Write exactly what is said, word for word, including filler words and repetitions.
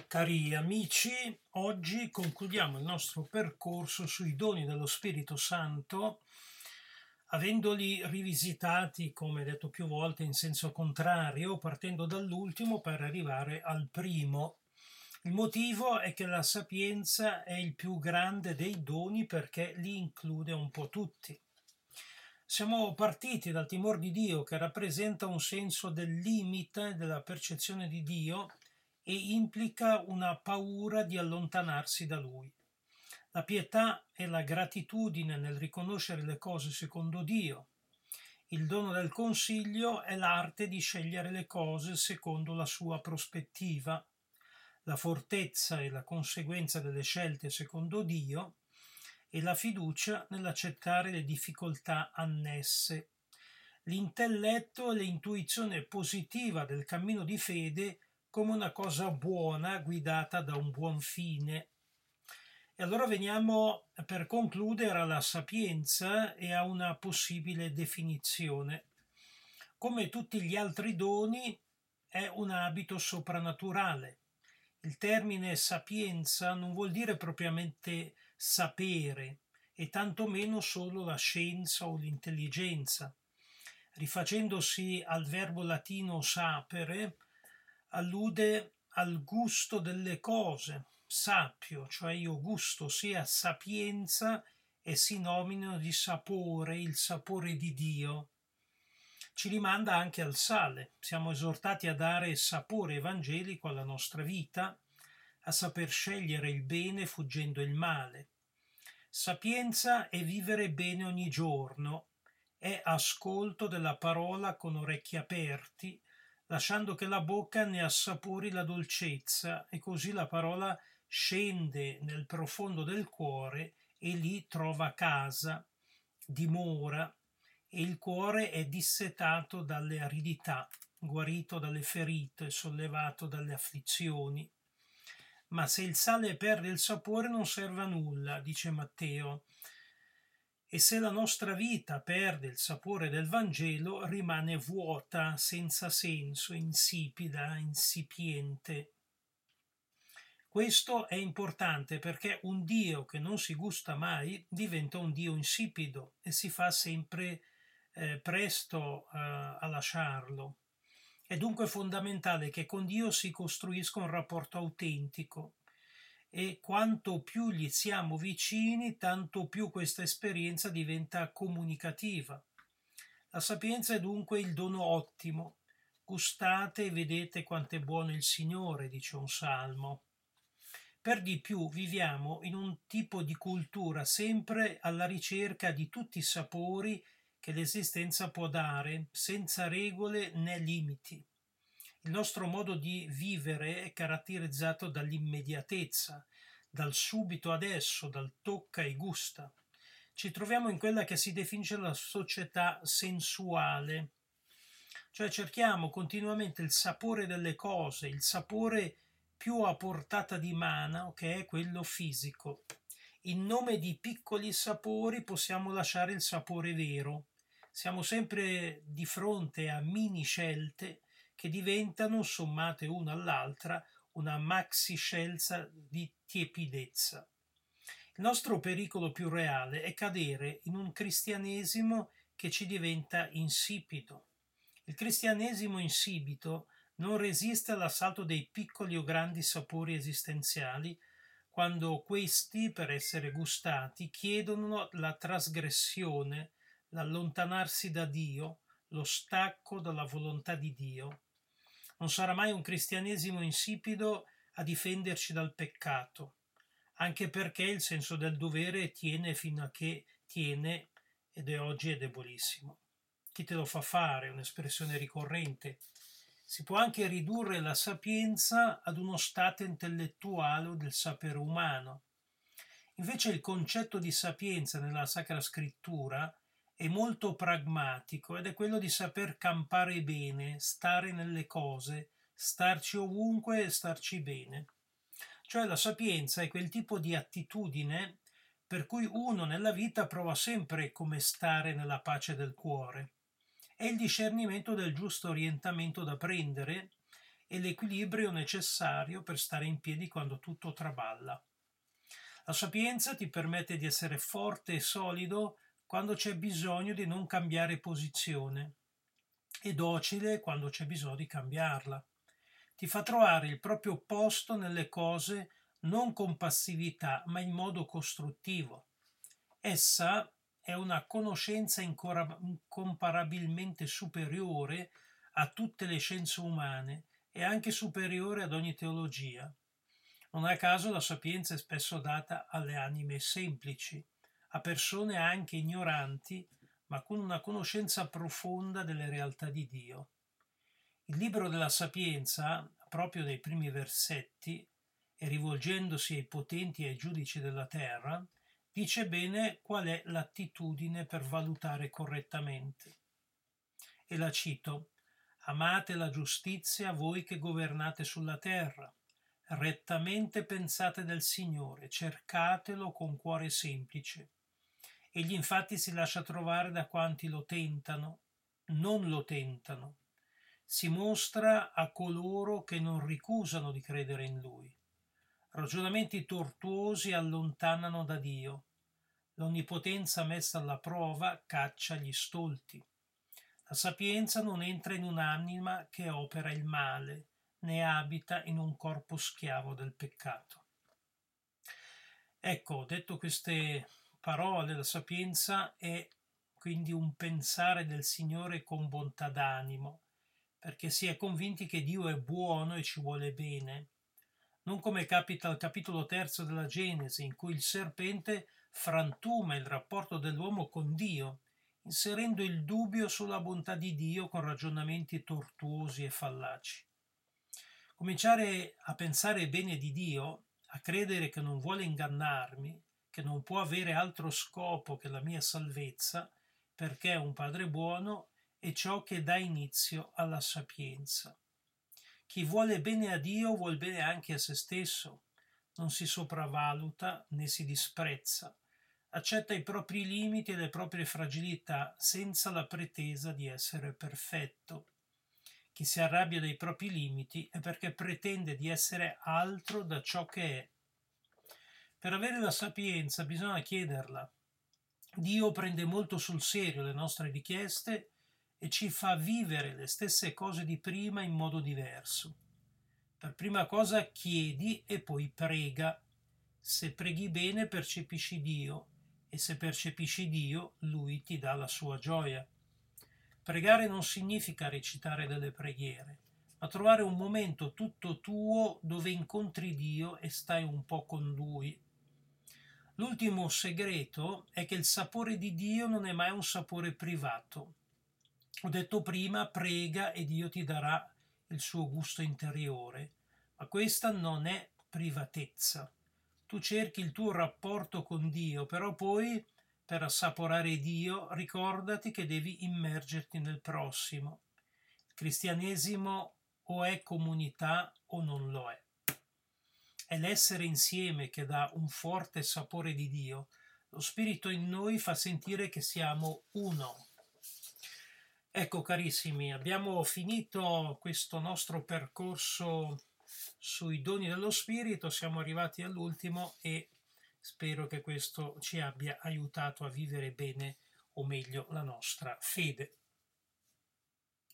Cari amici, oggi concludiamo il nostro percorso sui doni dello Spirito Santo, avendoli rivisitati, come detto più volte, in senso contrario, partendo dall'ultimo per arrivare al primo. Il motivo è che la sapienza è il più grande dei doni perché li include un po' tutti. Siamo partiti dal timore di Dio, che rappresenta un senso del limite della percezione di Dio e implica una paura di allontanarsi da Lui. La pietà e la gratitudine nel riconoscere le cose secondo Dio. Il dono del consiglio è l'arte di scegliere le cose secondo la sua prospettiva. La fortezza e la conseguenza delle scelte secondo Dio e la fiducia nell'accettare le difficoltà annesse. L'intelletto e l'intuizione positiva del cammino di fede come una cosa buona guidata da un buon fine. E allora veniamo per concludere alla sapienza e a una possibile definizione. Come tutti gli altri doni è un abito soprannaturale. Il termine sapienza non vuol dire propriamente sapere e tantomeno solo la scienza o l'intelligenza. Rifacendosi al verbo latino sapere, allude al gusto delle cose. Sapio, cioè io gusto, sia sapienza è sinonimo di sapore, il sapore di Dio. Ci rimanda anche al sale. Siamo esortati a dare sapore evangelico alla nostra vita, a saper scegliere il bene fuggendo il male. Sapienza è vivere bene ogni giorno, è ascolto della parola con orecchi aperti, lasciando che la bocca ne assapori la dolcezza, e così la parola scende nel profondo del cuore e lì trova casa, dimora, e il cuore è dissetato dalle aridità, guarito dalle ferite, sollevato dalle afflizioni. Ma se il sale perde il sapore non serve a nulla, dice Matteo. E se la nostra vita perde il sapore del Vangelo, rimane vuota, senza senso, insipida, insipiente. Questo è importante perché un Dio che non si gusta mai diventa un Dio insipido e si fa sempre eh, presto eh, a lasciarlo. È dunque fondamentale che con Dio si costruisca un rapporto autentico e quanto più gli siamo vicini, tanto più questa esperienza diventa comunicativa. La sapienza è dunque il dono ottimo. Gustate e vedete quanto è buono il Signore, dice un salmo. Per di più viviamo in un tipo di cultura sempre alla ricerca di tutti i sapori che l'esistenza può dare, senza regole né limiti. Il nostro modo di vivere è caratterizzato dall'immediatezza, dal subito adesso, dal tocca e gusta. Ci troviamo in quella che si definisce la società sensuale, cioè cerchiamo continuamente il sapore delle cose, il sapore più a portata di mano, che è quello fisico. In nome di piccoli sapori possiamo lasciare il sapore vero. Siamo sempre di fronte a mini scelte che diventano, sommate una all'altra, una maxi scelta di tiepidezza. Il nostro pericolo più reale è cadere in un cristianesimo che ci diventa insipido. Il cristianesimo insibito non resiste all'assalto dei piccoli o grandi sapori esistenziali, quando questi, per essere gustati, chiedono la trasgressione, l'allontanarsi da Dio, lo stacco dalla volontà di Dio. Non sarà mai un cristianesimo insipido a difenderci dal peccato, anche perché il senso del dovere tiene fino a che tiene, ed è oggi è debolissimo. Chi te lo fa fare? Un'espressione ricorrente. Si può anche ridurre la sapienza ad uno stato intellettuale o del sapere umano. Invece il concetto di sapienza nella Sacra Scrittura è molto pragmatico ed è quello di saper campare bene, stare nelle cose, starci ovunque e starci bene. Cioè la sapienza è quel tipo di attitudine per cui uno nella vita prova sempre come stare nella pace del cuore. È il discernimento del giusto orientamento da prendere e l'equilibrio necessario per stare in piedi quando tutto traballa. La sapienza ti permette di essere forte e solido quando c'è bisogno di non cambiare posizione e docile quando c'è bisogno di cambiarla. Ti fa trovare il proprio posto nelle cose non con passività ma in modo costruttivo. Essa è una conoscenza incomparabilmente superiore a tutte le scienze umane e anche superiore ad ogni teologia. Non a caso la sapienza è spesso data alle anime semplici, a persone anche ignoranti, ma con una conoscenza profonda delle realtà di Dio. Il libro della Sapienza, proprio nei primi versetti, e rivolgendosi ai potenti e ai giudici della terra, dice bene qual è l'attitudine per valutare correttamente. E la cito: «Amate la giustizia voi che governate sulla terra, rettamente pensate del Signore, cercatelo con cuore semplice. Egli infatti si lascia trovare da quanti lo tentano, non lo tentano. Si mostra a coloro che non ricusano di credere in Lui. Ragionamenti tortuosi allontanano da Dio. L'onnipotenza messa alla prova caccia gli stolti. La sapienza non entra in un'anima che opera il male, né abita in un corpo schiavo del peccato». Ecco, detto queste parole, la sapienza è quindi un pensare del Signore con bontà d'animo, perché si è convinti che Dio è buono e ci vuole bene. Non come capita al capitolo terzo della Genesi, in cui il serpente frantuma il rapporto dell'uomo con Dio, inserendo il dubbio sulla bontà di Dio con ragionamenti tortuosi e fallaci. Cominciare a pensare bene di Dio, a credere che non vuole ingannarmi, che non può avere altro scopo che la mia salvezza, perché è un Padre buono, è ciò che dà inizio alla sapienza. Chi vuole bene a Dio vuol bene anche a se stesso, non si sopravvaluta né si disprezza, accetta i propri limiti e le proprie fragilità senza la pretesa di essere perfetto. Chi si arrabbia dei propri limiti è perché pretende di essere altro da ciò che è. Per avere la sapienza bisogna chiederla. Dio prende molto sul serio le nostre richieste e ci fa vivere le stesse cose di prima in modo diverso. Per prima cosa chiedi e poi prega. Se preghi bene percepisci Dio e se percepisci Dio Lui ti dà la sua gioia. Pregare non significa recitare delle preghiere, ma trovare un momento tutto tuo dove incontri Dio e stai un po' con Lui. L'ultimo segreto è che il sapore di Dio non è mai un sapore privato. Ho detto prima, prega e Dio ti darà il suo gusto interiore, ma questa non è privatezza. Tu cerchi il tuo rapporto con Dio, però poi, per assaporare Dio, ricordati che devi immergerti nel prossimo. Il cristianesimo o è comunità o non lo è. È l'essere insieme che dà un forte sapore di Dio. Lo Spirito in noi fa sentire che siamo uno. Ecco carissimi, abbiamo finito questo nostro percorso sui doni dello Spirito, siamo arrivati all'ultimo e spero che questo ci abbia aiutato a vivere bene o meglio la nostra fede.